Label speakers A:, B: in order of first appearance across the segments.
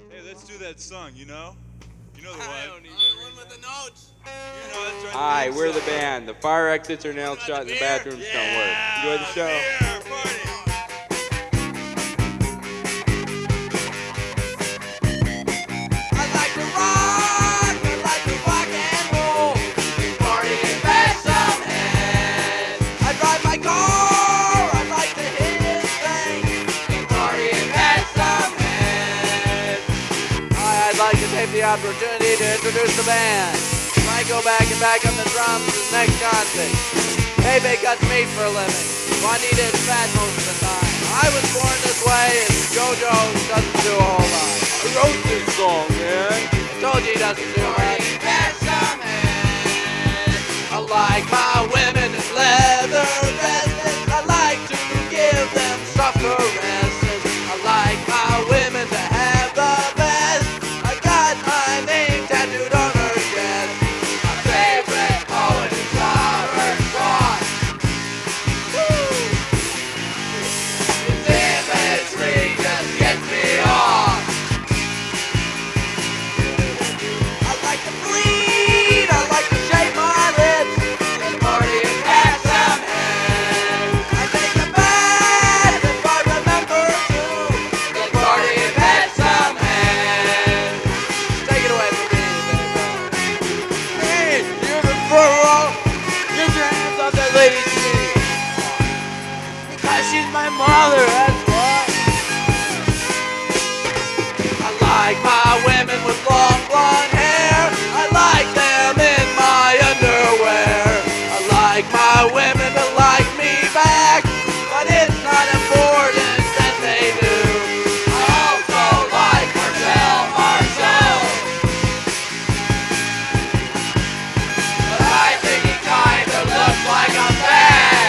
A: Hey, let's do that song, you know? You know the one.
B: I don't even.
C: The one with the notes.
A: You know that's our
D: Hi,
A: theme
D: we're the
A: song.
D: band. The fire exits are nailed
C: What
D: shut
C: about
D: and the
C: the beer?
D: bathrooms don't work. Enjoy the show.
A: Beer, party.
C: I like to rock, I like to rock and roll. Party and bash some heads. I drive my car, I like to hit his thing. Party and bash some heads. I'd like to take the opportunity to introduce the band. Franco back on the drums is next concert. Pepe cuts meat for a living. Juanita's fat most of the time. I was born this way and JoJo doesn't do a whole lot.
D: I wrote this song, man.
C: I told you he doesn't do much. I like my women in leather vests. I like to give them soft caresses. I like my women to have the best. I got my name tattooed on her chest. My favorite poet is Robert Frost. His imagery just gets me off. I like to bleed, I like to shave my lips. And party and have some head. I take a bath if I remember to. And party and have some head. Take it away from me, baby. Hey, you're the girl. Get your hands off that lady's knee. Because she's my mother, that's why. I like my women with long blonde hair. I like them in my underwear. I like my women to like me back, but it's not important that they do. I also like Marcel. But I think he kinda looks like a bag.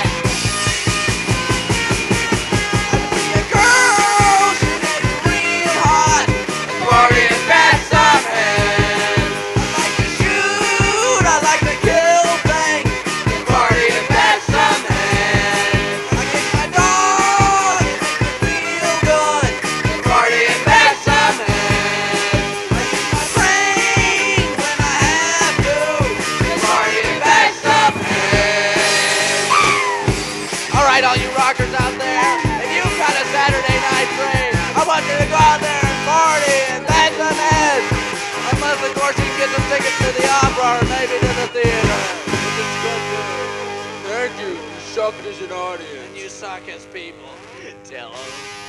C: A girl, she makes me real hot. Party and bash some heads. I like to shoot, I like to kill things. Party and bash some heads. I kick my dog, it makes me feel good. Party and bash some heads. I use my brain when I have to. Party and bash some heads. Alright, all you rockers out there, if you've got a Saturday night train, I want you to go out there and party and bash some heads. Unless, of course, you can get some tickets to the opera or maybe to the theater.
D: Thank you. You sucked as an audience.
C: And you suck as people. Tell 'em.